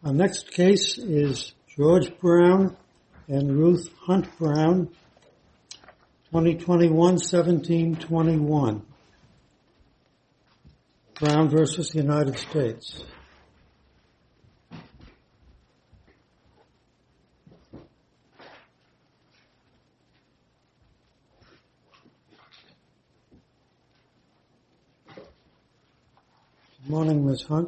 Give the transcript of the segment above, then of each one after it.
Our next case is George Brown and Ruth Hunt Brown, 2021-1721. Brown versus the United States. Good morning, Ms. Hunt.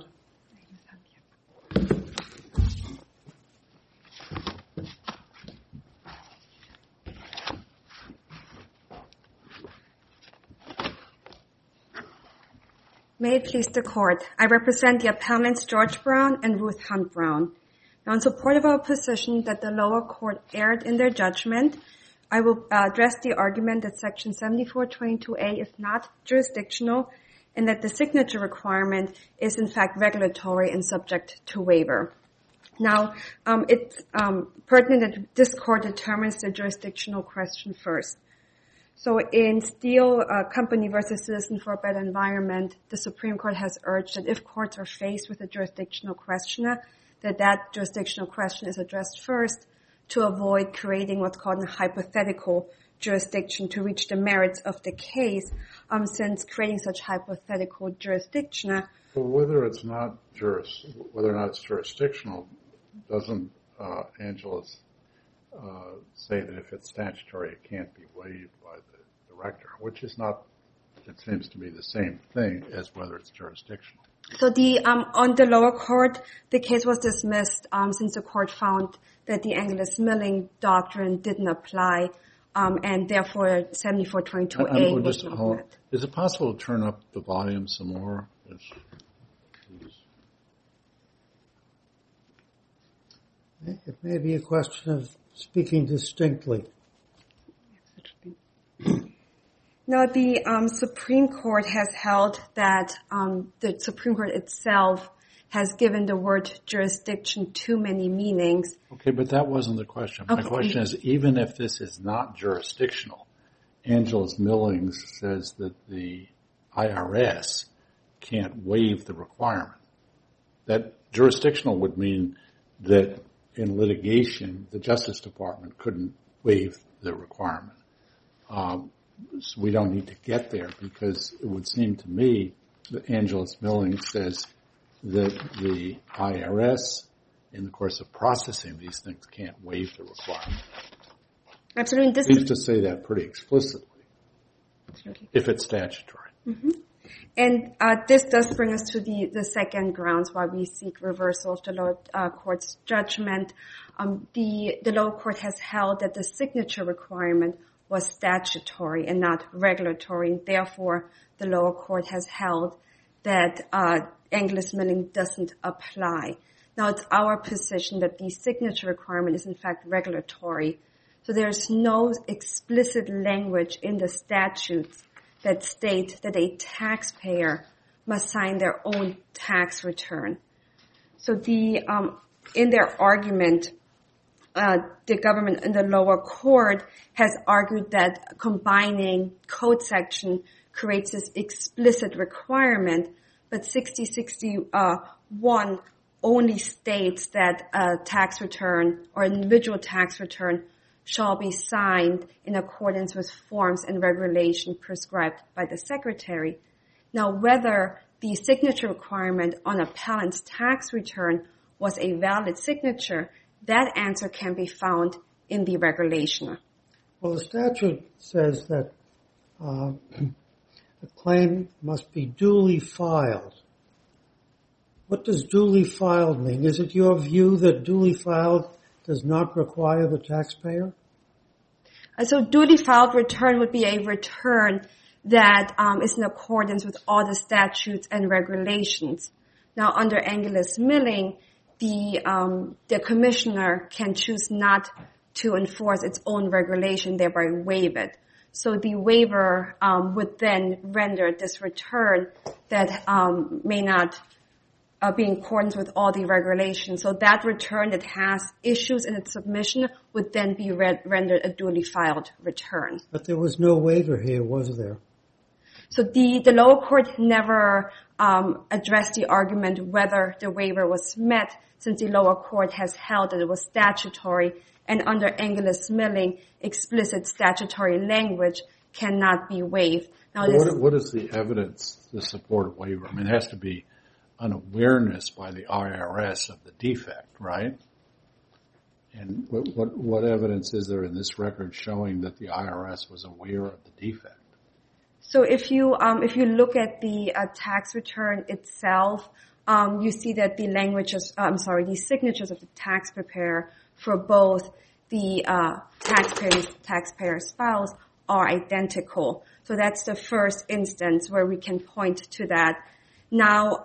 May it please the Court, I represent the appellants George Brown and Ruth Hunt Brown. Now, in support of our position that the lower court erred in their judgment, I will address the argument that Section 7422A is not jurisdictional and that the signature requirement is in fact regulatory and subject to waiver. Now, it's pertinent that this Court determines the jurisdictional question first. So in Steele Company versus Citizen for a Better Environment, the Supreme Court has urged that if courts are faced with a jurisdictional question, that jurisdictional question is addressed first to avoid creating what's called a hypothetical jurisdiction to reach the merits of the case, since creating such hypothetical jurisdiction. Well, whether or not it's jurisdictional, doesn't Angeles say that if it's statutory, it can't be waived by the director, which is not, it seems to be the same thing as whether it's jurisdictional. So on the lower court, the case was dismissed since the court found that the Angeles Milling doctrine didn't apply, and therefore 7422A was not met. Is it possible to turn up the volume some more? It may be a question of speaking distinctly. Now, the Supreme Court has held that the Supreme Court itself has given the word jurisdiction too many meanings. Okay, but that wasn't the question. My question is, even if this is not jurisdictional, Angeles Milling says that the IRS can't waive the requirement. That jurisdictional would mean that in litigation, the Justice Department couldn't waive the requirement. So we don't need to get there, because it would seem to me that Angeles Milling says that the IRS, in the course of processing these things, can't waive the requirement. Absolutely. It seems to say that pretty explicitly, absolutely, if it's statutory. Mm-hmm. And this does bring us to the second grounds why we seek reversal of the lower court's judgment. The lower court has held that the signature requirement was statutory and not regulatory, and therefore the lower court has held that Angeles Milling doesn't apply. Now, it's our position that the signature requirement is in fact regulatory. So there's no explicit language in the statutes that state that a taxpayer must sign their own tax return. So in their argument, the government in the lower court has argued that combining code section creates this explicit requirement, but 6061 only states that a tax return or an individual tax return shall be signed in accordance with forms and regulation prescribed by the Secretary. Now, whether the signature requirement on appellant's tax return was a valid signature, that answer can be found in the regulation. Well, the statute says that a claim must be duly filed. What does duly filed mean? Is it your view that duly filed does not require the taxpayer? So duly filed return would be a return that is in accordance with all the statutes and regulations. Now, under Angeles Milling, the commissioner can choose not to enforce its own regulation, thereby waive it. So the waiver would then render this return that may not be in accordance with all the regulations. So that return that has issues in its submission would then be rendered a duly filed return. But there was no waiver here, was there? So the lower court never address the argument whether the waiver was met, since the lower court has held that it was statutory, and under Angelus Milling, explicit statutory language cannot be waived. Now, what is the evidence to support a waiver? I mean, it has to be an awareness by the IRS of the defect, right? And what evidence is there in this record showing that the IRS was aware of the defect? So if you look at the tax return itself, you see that the signatures of the tax preparer for both the taxpayer spouse are identical. So that's the first instance where we can point to that. Now,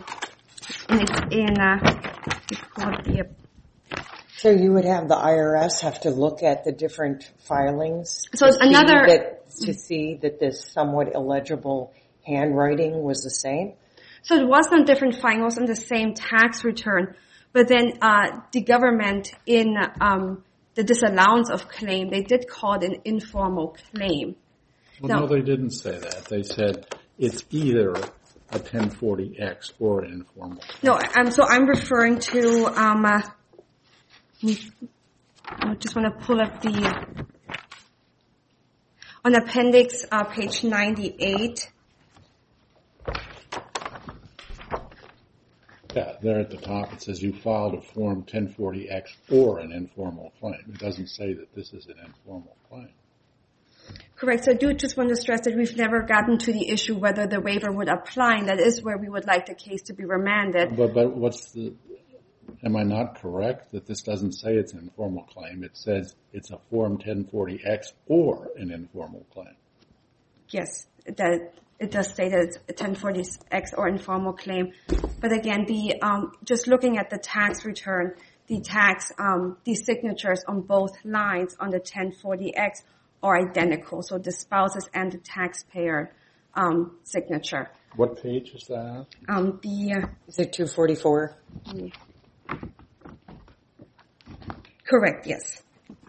so you would have the IRS have to look at the different filings to see that this somewhat illegible handwriting was the same? So it was on different filings, it was on the same tax return, but then the government in the disallowance of claim, they did call it an informal claim. Well, no, they didn't say that. They said it's either a 1040X or an informal claim. No, so I'm referring to, I just want to pull up on appendix page 98. Yeah, there at the top it says you filed a form 1040X or an informal claim. It doesn't say that this is an informal claim. Correct. So I do just want to stress that we've never gotten to the issue whether the waiver would apply, and that is where we would like the case to be remanded. But am I not correct that this doesn't say it's an informal claim? It says it's a form 1040X or an informal claim. Yes, it does say that it's a 1040X or informal claim. But again, just looking at the tax return, the signatures on both lines on the 1040X are identical. So the spouse's and the taxpayer signature. What page is that? Is it 244? Correct, yes.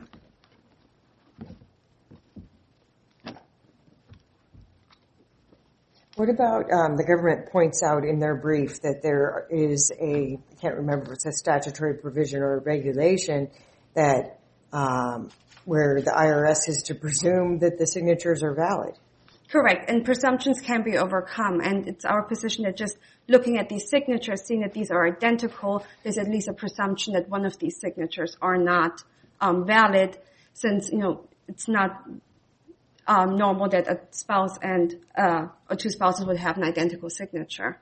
What about the government points out in their brief that there is I can't remember if it's a statutory provision or a regulation that where the IRS is to presume that the signatures are valid. Correct, and presumptions can be overcome, and it's our position that just looking at these signatures, seeing that these are identical, there's at least a presumption that one of these signatures are not valid, since, it's not normal that a spouse or two spouses would have an identical signature.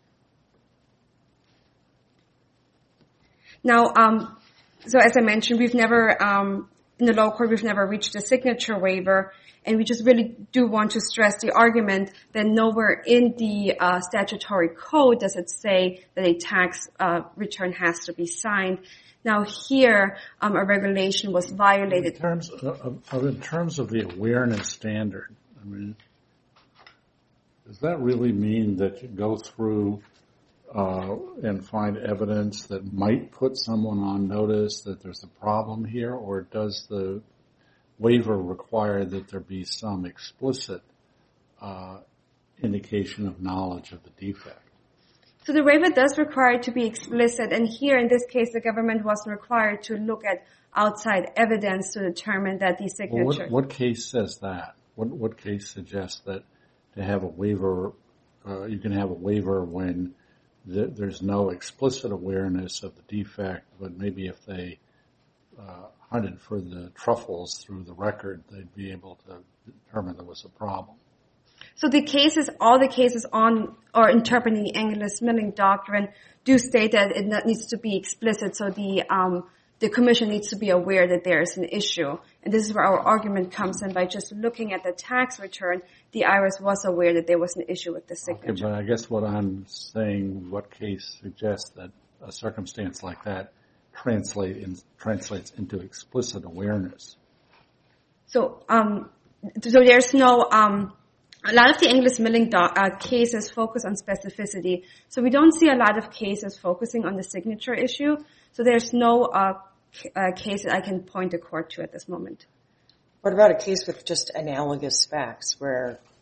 Now, so as I mentioned, we've never, in the lower court, we've never reached a signature waiver, and we just really do want to stress the argument that nowhere in the statutory code does it say that a tax return has to be signed. Now here, a regulation was violated. In terms of the awareness standard, I mean, does that really mean that you go through and find evidence that might put someone on notice that there's a problem here, or does the waiver require that there be some explicit indication of knowledge of the defect? So the waiver does require it to be explicit, and here in this case the government wasn't required to look at outside evidence to determine that the signature... Well, what case says that? What case suggests that to have a waiver, you can have a waiver when there's no explicit awareness of the defect, but maybe if they hunted for the truffles through the record, they'd be able to determine there was a problem? So all the cases on or interpreting the Angelus Milling doctrine do state that it needs to be explicit. So the commission needs to be aware that there is an issue. And this is where our argument comes in. By just looking at the tax return, the IRS was aware that there was an issue with the signature. Okay, but I guess what I'm saying, what case suggests that a circumstance like that translates into explicit awareness? So there's no... a lot of the Angelus Milling cases focus on specificity. So we don't see a lot of cases focusing on the signature issue. So there's no case that I can point the court to at this moment. What about a case with just analogous facts where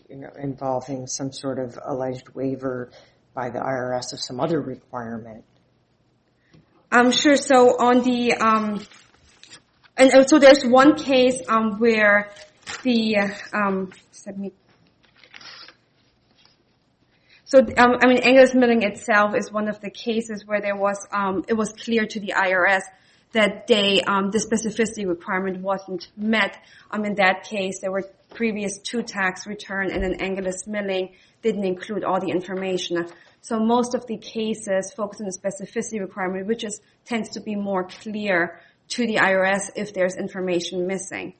involving some sort of alleged waiver by the IRS of some other requirement. Sure. So on the and so there's one case where the Angelus Milling itself is one of the cases where there was it was clear to the IRS that the specificity requirement wasn't met. In that case, there were previous 2 tax return, and then Angelus Milling didn't include all the information. So most of the cases focus on the specificity requirement, which tends to be more clear to the IRS if there's information missing.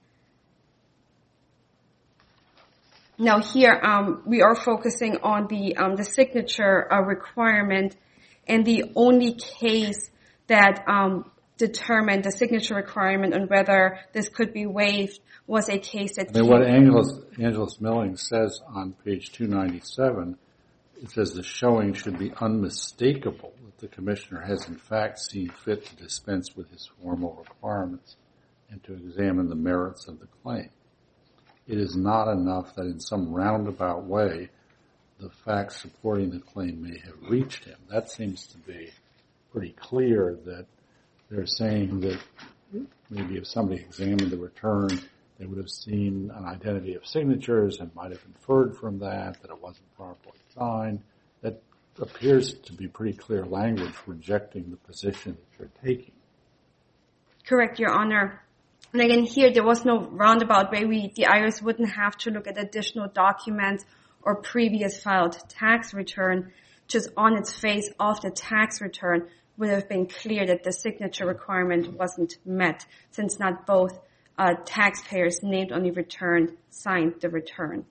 Now here, we are focusing on the signature requirement, and the only case that determined the signature requirement and whether this could be waived was a case that... What Angelus Milling says on page 297, it says the showing should be unmistakable that the commissioner has in fact seen fit to dispense with his formal requirements and to examine the merits of the claim. It is not enough that in some roundabout way the facts supporting the claim may have reached him. That seems to be pretty clear that they're saying that maybe if somebody examined the return, they would have seen an identity of signatures and might have inferred from that it wasn't properly signed. That appears to be pretty clear language rejecting the position that you're taking. Correct, Your Honor. And again, here there was no roundabout way. The IRS wouldn't have to look at additional documents or previous filed tax return. Just on its face of the tax return would have been clear that the signature requirement wasn't met, since not both taxpayers named on the return signed the return.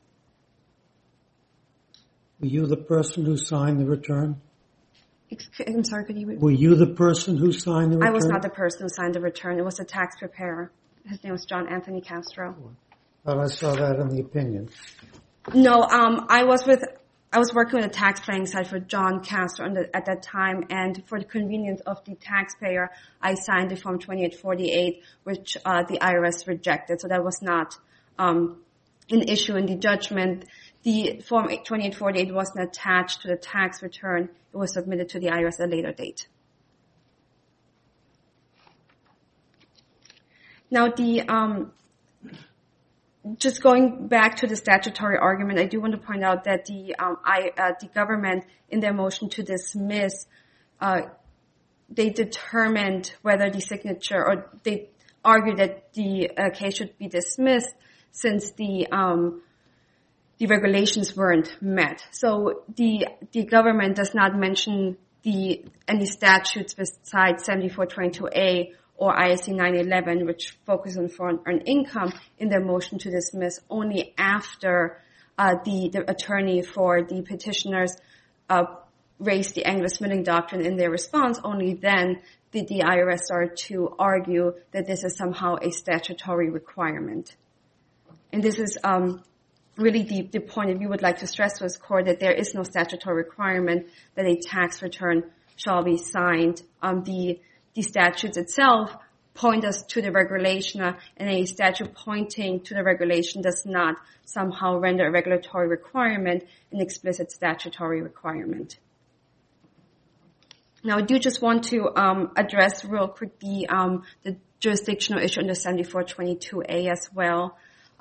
Were you the person who signed the return? I'm sorry, could you repeat? Were you the person who signed the return? I was not the person who signed the return. It was the tax preparer. His name was John Anthony Castro. Thought I saw that in the opinion. No, I was working with a tax planning site for John Castro at that time, and for the convenience of the taxpayer, I signed the Form 2848, which the IRS rejected. So that was not an issue in the judgment. The Form 2848 wasn't attached to the tax return. It was submitted to the IRS at a later date. Now, just going back to the statutory argument, I do want to point out that the government, in their motion to dismiss, they determined whether the signature, or they argued that the case should be dismissed since the regulations weren't met. So the government does not mention any statutes besides 7422A or ISC 911, which focus on foreign earned income, in their motion to dismiss. Only after the attorney for the petitioners raised the Angelus Milling doctrine in their response, only then did the IRS start to argue that this is somehow a statutory requirement. And this is really the point that we would like to stress to this court, that there is no statutory requirement that a tax return shall be signed. The statutes itself point us to the regulation, and a statute pointing to the regulation does not somehow render a regulatory requirement an explicit statutory requirement. Now, I do just want to address real quick the jurisdictional issue under 7422A as well.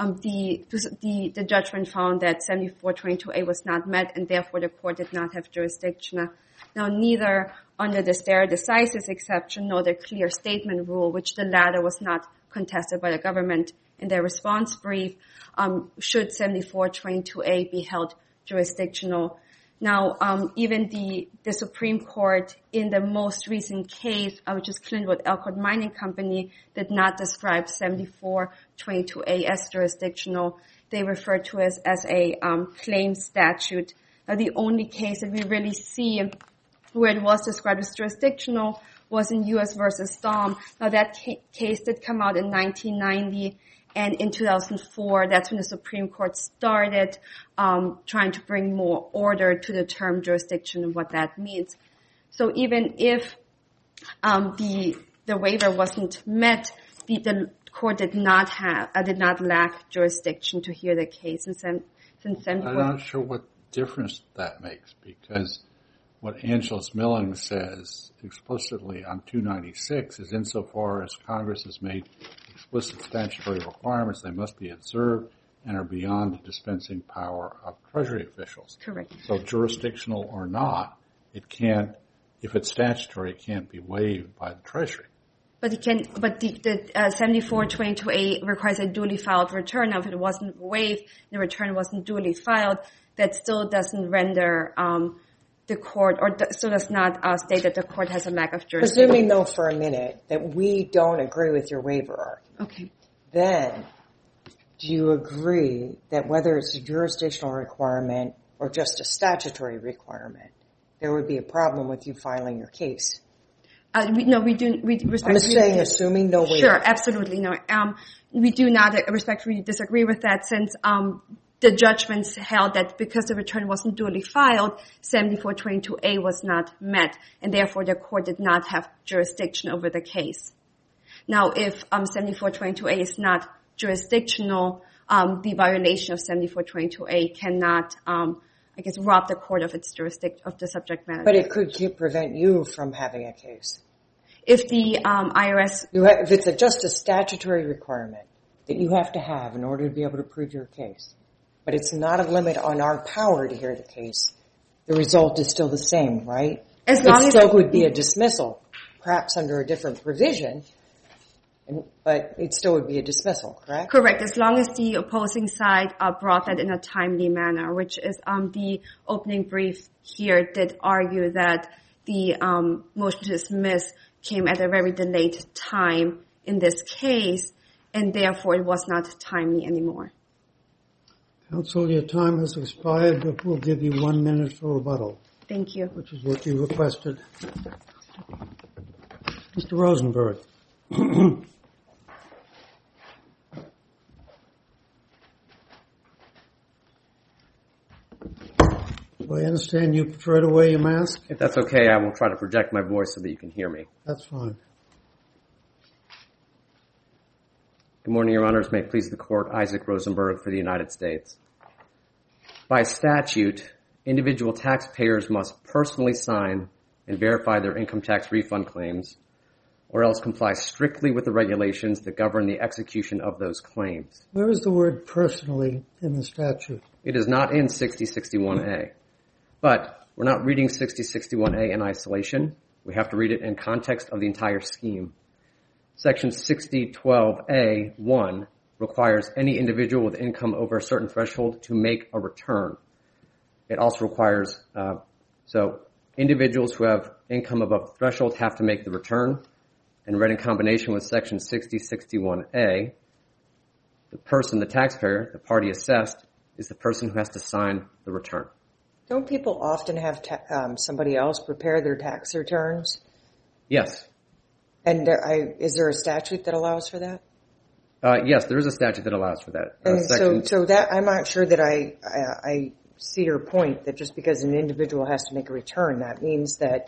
The judgment found that 7422A was not met, and therefore the court did not have jurisdiction. Now, neither under the stare decisis exception nor the clear statement rule, which the latter was not contested by the government in their response brief, should 7422A be held jurisdictional. Now, even the Supreme Court in the most recent case, which is Clintwood Elkhart Mining Company, did not describe 7422A as jurisdictional. They referred to it as a claim statute. Now, the only case that we really see where it was described as jurisdictional was in U.S. versus Dahm. Now, that case did come out in 1990. And in 2004, that's when the Supreme Court started trying to bring more order to the term jurisdiction and what that means. So even if the waiver wasn't met, the court did not lack jurisdiction to hear the case. And since I'm 74... not sure what difference that makes, because what Angeles Milling says explicitly on 296 is insofar as Congress has made explicit statutory requirements, they must be observed and are beyond the dispensing power of Treasury officials. Correct. So jurisdictional or not, it can't, if it's statutory, it can't be waived by the Treasury. But it can. But the 7422A requires a duly filed return. Now, if it wasn't waived, the return wasn't duly filed, that still doesn't render the court, or still does not state that the court has a lack of jurisdiction. Presuming, though, for a minute, that we don't agree with your waiver argument. Okay. Then, do you agree that whether it's a jurisdictional requirement or just a statutory requirement, there would be a problem with you filing your case? No, we do. We respectfully. I'm saying, assuming no waiver. Sure, absolutely no. We do not respectfully disagree with that, since the judgments held that because the return wasn't duly filed, 7422A was not met, and therefore the court did not have jurisdiction over the case. Now, if 7422A is not jurisdictional, the violation of 7422A cannot, rob the court of its jurisdiction, of the subject matter. But it could prevent you from having a case. If the IRS... if it's just a statutory requirement that you have to have in order to be able to prove your case, but it's not a limit on our power to hear the case, the result is still the same, right? As long it as still would be a dismissal, perhaps under a different provision, but it still would be a dismissal, correct? Correct, as long as the opposing side brought that in a timely manner, which is the opening brief here did argue that the motion to dismiss came at a very delayed time in this case, and therefore it was not timely anymore. Counsel, your time has expired, but we'll give you 1 minute for rebuttal. Thank you. Which is what you requested. Mr. Rosenberg. Do I understand you prefer to wear your mask? If that's okay, I will try to project my voice so that you can hear me. That's fine. Good morning, Your Honors. May it please the Court, Isaac Rosenberg for the United States. By statute, individual taxpayers must personally sign and verify their income tax refund claims, or else comply strictly with the regulations that govern the execution of those claims. Where is the word personally in the statute? It is not in 6061A. But we're not reading 6061A in isolation. We have to read it in context of the entire scheme. Section 6012A1 requires any individual with income over a certain threshold to make a return. It also requires, so individuals who have income above the threshold have to make the return. And read in combination with Section 6061A, the person, the taxpayer, the party assessed, is the person who has to sign the return. Don't people often have somebody else prepare their tax returns? Yes. And is there a statute that allows for that? Yes, there is a statute that allows for that. So that I'm not sure that I see your point that just because an individual has to make a return, that means that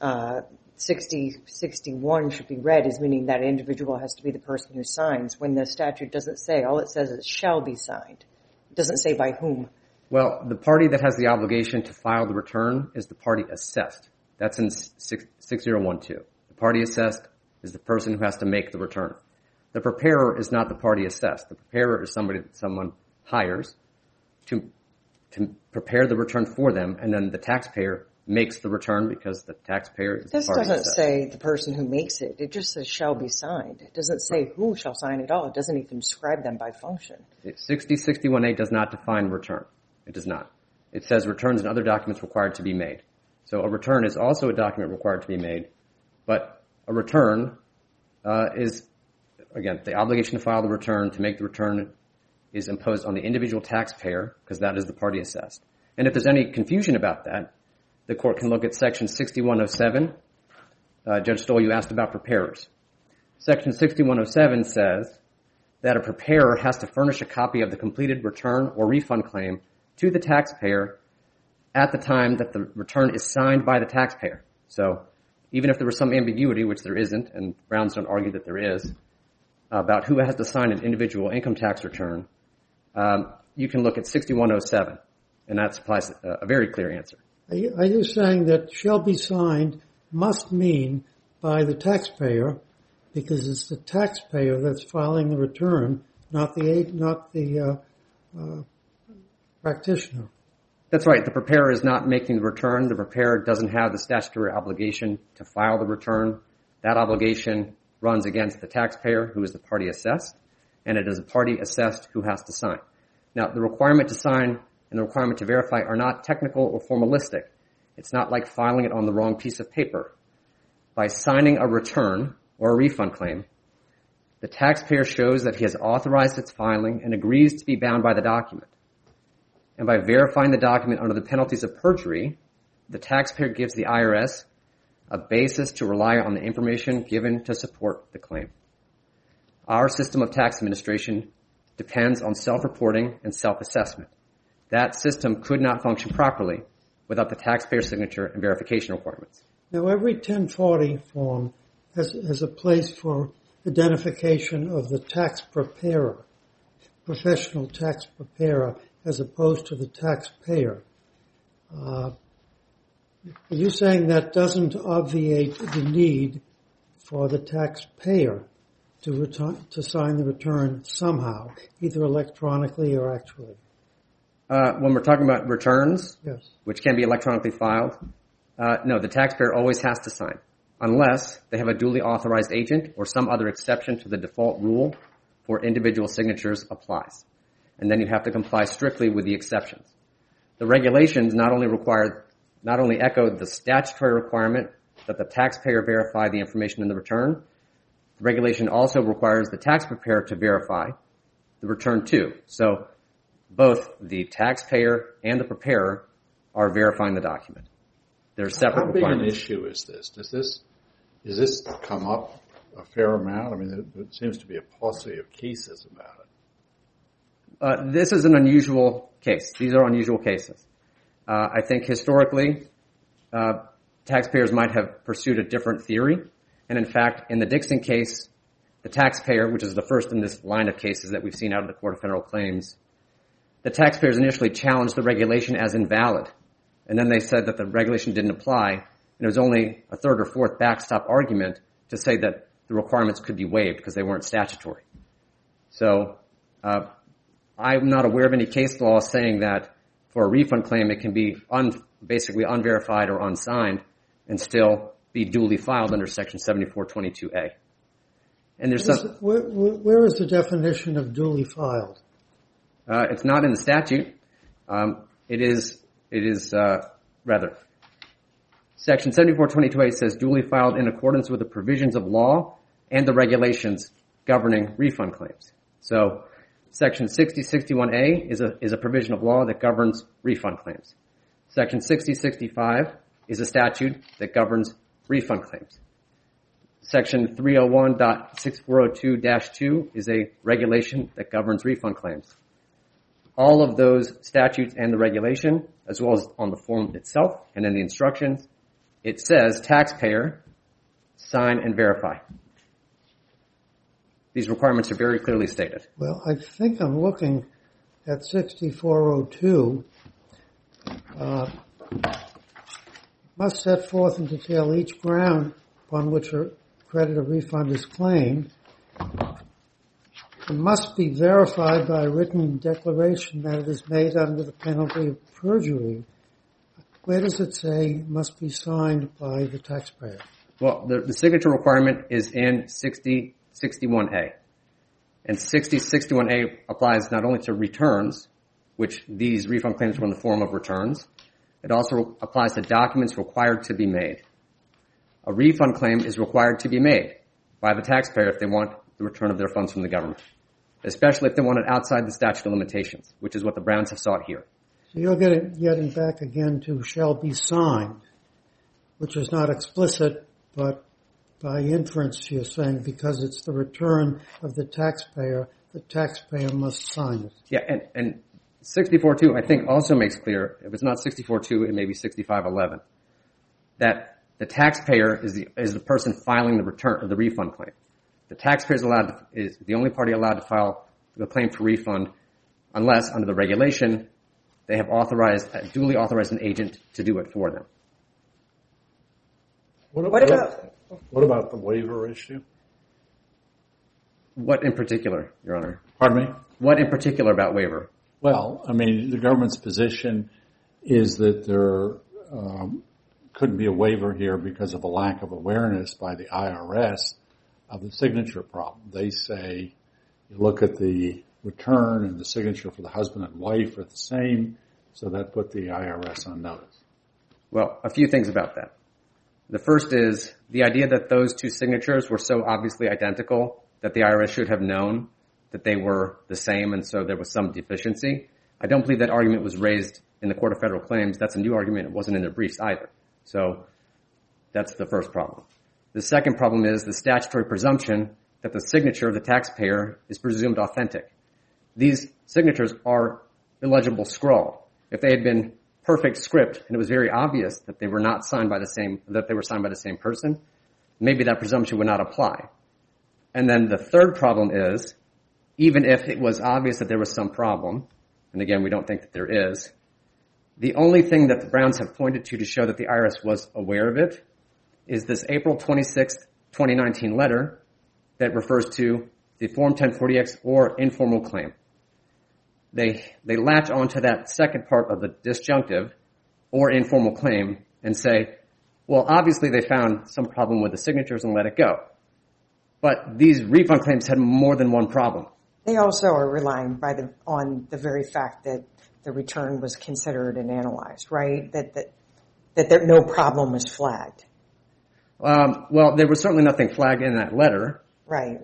6061 should be read as meaning that individual has to be the person who signs, when the statute doesn't say. All it says is shall be signed. It doesn't say by whom. Well, the party that has the obligation to file the return is the party assessed. That's in 6012. The party assessed is the person who has to make the return. The preparer is not the party assessed. The preparer is somebody that someone hires to prepare the return for them, and then the taxpayer makes the return because the taxpayer is the party assessed. This doesn't say the person who makes it. It just says shall be signed. It doesn't say who shall sign at all. It doesn't even describe them by function. 6061A does not define return. It does not. It says returns and other documents required to be made. So a return is also a document required to be made, but a return is, again, the obligation to file the return, to make the return, is imposed on the individual taxpayer because that is the party assessed. And if there's any confusion about that, the court can look at Section 6107. Judge Stoll, you asked about preparers. Section 6107 says that a preparer has to furnish a copy of the completed return or refund claim to the taxpayer at the time that the return is signed by the taxpayer. So even if there was some ambiguity, which there isn't, and Browns don't argue that there is, about who has to sign an individual income tax return, you can look at 6107, and that supplies a very clear answer. Are you saying that shall be signed must mean by the taxpayer, because it's the taxpayer that's filing the return, not the practitioner? That's right. The preparer is not making the return. The preparer doesn't have the statutory obligation to file the return. That obligation runs against the taxpayer, who is the party assessed, and it is a party assessed who has to sign. Now, the requirement to sign and the requirement to verify are not technical or formalistic. It's not like filing it on the wrong piece of paper. By signing a return or a refund claim, the taxpayer shows that he has authorized its filing and agrees to be bound by the document. And by verifying the document under the penalties of perjury, the taxpayer gives the IRS a basis to rely on the information given to support the claim. Our system of tax administration depends on self-reporting and self-assessment. That system could not function properly without the taxpayer signature and verification requirements. Now, every 1040 form has a place for identification of the tax preparer, professional tax preparer, as opposed to the taxpayer. Are you saying that doesn't obviate the need for the taxpayer to sign the return somehow, either electronically or actually? When we're talking about returns, yes, which can be electronically filed, no, the taxpayer always has to sign, unless they have a duly authorized agent or some other exception to the default rule for individual signatures applies. And then you have to comply strictly with the exceptions. The regulations not only echo the statutory requirement that the taxpayer verify the information in the return, the regulation also requires the tax preparer to verify the return too. So both the taxpayer and the preparer are verifying the document. They're separate How big an requirements. issue is this? Does this come up a fair amount? I mean, there seems to be a paucity of cases about it. This is an unusual case. These are unusual cases. I think historically, taxpayers might have pursued a different theory. And in fact, in the Dixon case, the taxpayer, which is the first in this line of cases that we've seen out of the Court of Federal Claims, the taxpayers initially challenged the regulation as invalid. And then they said that the regulation didn't apply. And it was only a third or fourth backstop argument to say that the requirements could be waived because they weren't statutory. So I'm not aware of any case law saying that for a refund claim it can be basically unverified or unsigned and still be duly filed under Section 7422A. And there's where is the definition of duly filed? It's not in the statute. It is Section 7422A says duly filed in accordance with the provisions of law and the regulations governing refund claims. So Section 6061A is a provision of law that governs refund claims. Section 6065 is a statute that governs refund claims. Section 301.6402-2 is a regulation that governs refund claims. All of those statutes and the regulation, as well as on the form itself and in the instructions, it says taxpayer, sign and verify. These requirements are very clearly stated. Well, I think I'm looking at 6402. Must set forth in detail each ground upon which a credit or refund is claimed. It must be verified by a written declaration that it is made under the penalty of perjury. Where does it say it must be signed by the taxpayer? Well, the signature requirement is in 6061A. And 6061A applies not only to returns, which these refund claims were in the form of returns, it also applies to documents required to be made. A refund claim is required to be made by the taxpayer if they want the return of their funds from the government, especially if they want it outside the statute of limitations, which is what the Browns have sought here. So you're getting back again to shall be signed, which is not explicit, but by inference you're saying because it's the return of the taxpayer must sign it. Yeah, and 64.2 I think also makes clear, if it's not 64.2, it may be 65.11, that the taxpayer is the person filing the return of the refund claim. The taxpayer is the only party allowed to file the claim for refund unless, under the regulation, they have duly authorized an agent to do it for them. What about the waiver issue? What in particular, Your Honor? Pardon me? What in particular about waiver? Well, I mean, the government's position is that there couldn't be a waiver here because of a lack of awareness by the IRS of the signature problem. They say you look at the return and the signature for the husband and wife are the same, so that put the IRS on notice. Well, a few things about that. The first is the idea that those two signatures were so obviously identical that the IRS should have known that they were the same and so there was some deficiency. I don't believe that argument was raised in the Court of Federal Claims. That's a new argument. It wasn't in their briefs either. So that's the first problem. The second problem is the statutory presumption that the signature of the taxpayer is presumed authentic. These signatures are illegible scrawl. If they had been perfect script and it was very obvious that they were not signed by the same person, maybe that presumption would not apply. And then the third problem is, even if it was obvious that there was some problem, and again, we don't think that there is, the only thing that the Browns have pointed to show that the IRS was aware of it is this April 26, 2019 letter that refers to the Form 1040X or informal claim. They latch onto that second part of the disjunctive or informal claim and say, well, obviously they found some problem with the signatures and let it go. But these refund claims had more than one problem. They also are relying on the very fact that the return was considered and analyzed, right? That no problem was flagged. Well, there was certainly nothing flagged in that letter. Right.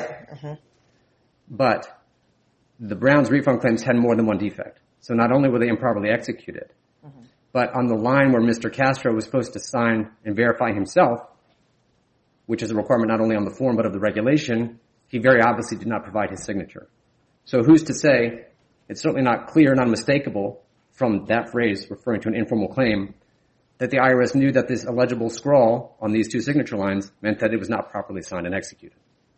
But the Browns refund claims had more than one defect. So not only were they improperly executed, but on the line where Mr. Castro was supposed to sign and verify himself, which is a requirement not only on the form but of the regulation, he very obviously did not provide his signature. So who's to say, it's certainly not clear, not unmistakable from that phrase referring to an informal claim, that the IRS knew that this illegible scrawl on these two signature lines meant that it was not properly signed and executed.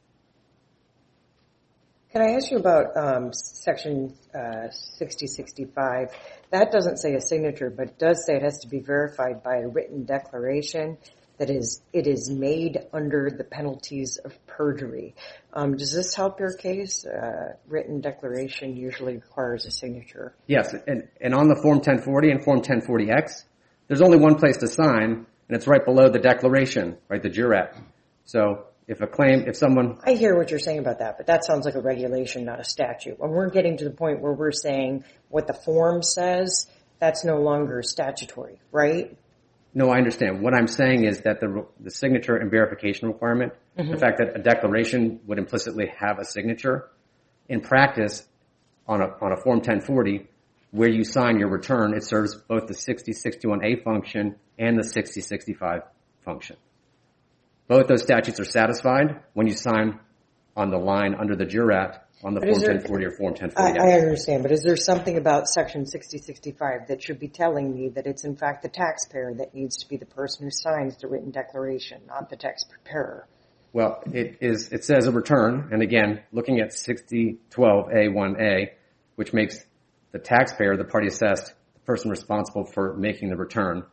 Can I ask you about Section 6065? That doesn't say a signature, but it does say it has to be verified by a written declaration that it is made under the penalties of perjury. Does this help your case? Written declaration usually requires a signature. Yes, and on the Form 1040 and Form 1040X, there's only one place to sign, and it's right below the declaration, right, the jurat. So if someone... I hear what you're saying about that, but that sounds like a regulation, not a statute. When we're getting to the point where we're saying what the form says, that's no longer statutory, right? No, I understand. What I'm saying is that the signature and verification requirement, the fact that a declaration would implicitly have a signature, in practice, on a Form 1040, where you sign your return, it serves both the 6061A function and the 6065 function. Both those statutes are satisfied when you sign on the line under the jurat on the Form 1040 or Form 1040. I understand, but is there something about Section 6065 that should be telling me that it's in fact the taxpayer that needs to be the person who signs the written declaration, not the tax preparer? Well, it says a return, and again, looking at 6012A1A, which makes the taxpayer, the party assessed, the person responsible for making the return.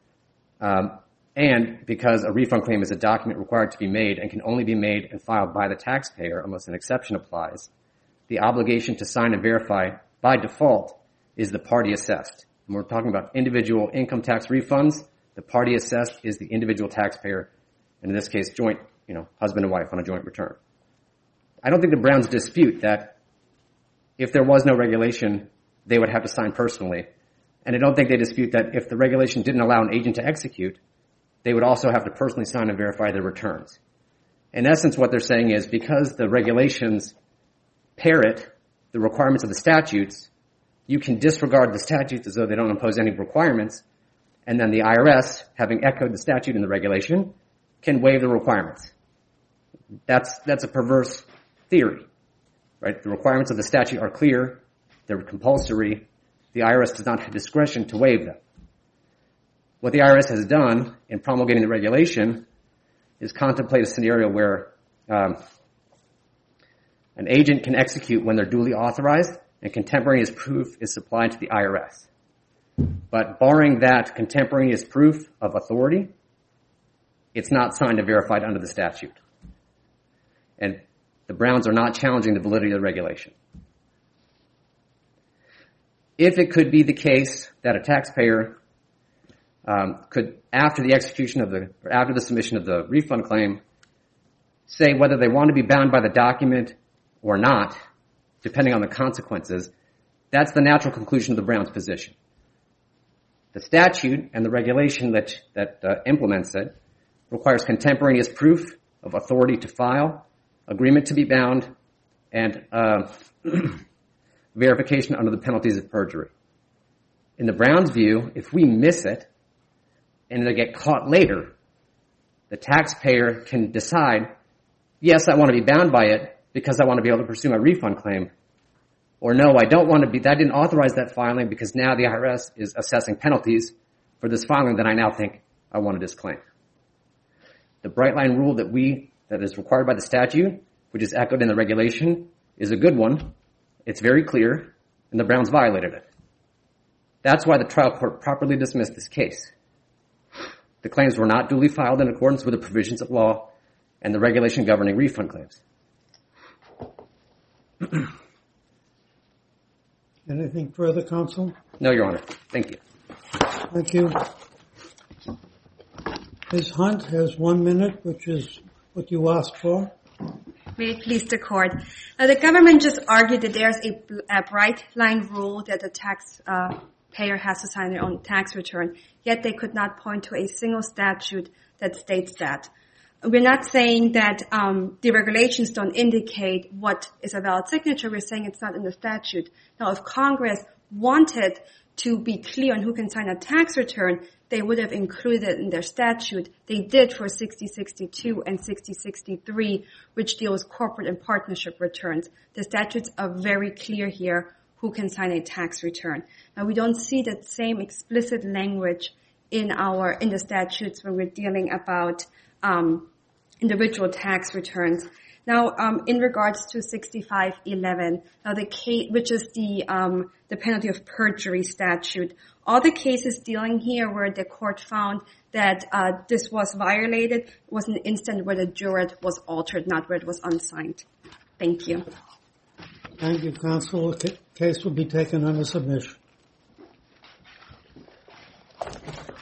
And because a refund claim is a document required to be made and can only be made and filed by the taxpayer unless an exception applies, the obligation to sign and verify by default is the party assessed. And we're talking about individual income tax refunds. The party assessed is the individual taxpayer, and in this case, joint, husband and wife on a joint return. I don't think the Browns dispute that if there was no regulation, they would have to sign personally. And I don't think they dispute that if the regulation didn't allow an agent to execute, they would also have to personally sign and verify their returns. In essence, what they're saying is because the regulations parrot the requirements of the statutes, you can disregard the statutes as though they don't impose any requirements, and then the IRS, having echoed the statute in the regulation, can waive the requirements. That's a perverse theory, right? The requirements of the statute are clear, they're compulsory, the IRS does not have discretion to waive them. What the IRS has done in promulgating the regulation is contemplate a scenario where an agent can execute when they're duly authorized and contemporaneous proof is supplied to the IRS. But barring that contemporaneous proof of authority, it's not signed and verified under the statute. And the Browns are not challenging the validity of the regulation. If it could be the case that a taxpayer could, after the submission of the refund claim, say whether they want to be bound by the document or not, depending on the consequences, that's the natural conclusion of the Browns' position. The statute and the regulation that implements it requires contemporaneous proof of authority to file, agreement to be bound, and verification under the penalties of perjury. In the Browns' view, if we miss it and they get caught later, the taxpayer can decide, yes, I want to be bound by it because I want to be able to pursue my refund claim. Or no, I don't want to be, that didn't authorize that filing because now the IRS is assessing penalties for this filing that I now think I want to disclaim. The bright line rule that is required by the statute, which is echoed in the regulation, is a good one. It's very clear, and the Browns violated it. That's why the trial court properly dismissed this case. The claims were not duly filed in accordance with the provisions of law and the regulation governing refund claims. Anything further, counsel? No, Your Honor. Thank you. Thank you. Ms. Hunt has 1 minute, which is what you asked for. May it please the court. The government just argued that there's a bright line rule that the taxpayer has to sign their own tax return, yet they could not point to a single statute that states that. We're not saying that the regulations don't indicate what is a valid signature. We're saying it's not in the statute. Now, if Congress wanted to be clear on who can sign a tax return, they would have included it in their statute. They did for 6062 and 6063, which deal with corporate and partnership returns. The statutes are very clear here who can sign a tax return. Now, we don't see that same explicit language in the statutes when we're dealing about individual tax returns. Now, in regards to 6511, now the case, which is the penalty of perjury statute, all the cases dealing here where the court found that this was violated was an instance where the jurat was altered, not where it was unsigned. Thank you. Thank you, counsel. The case will be taken under submission.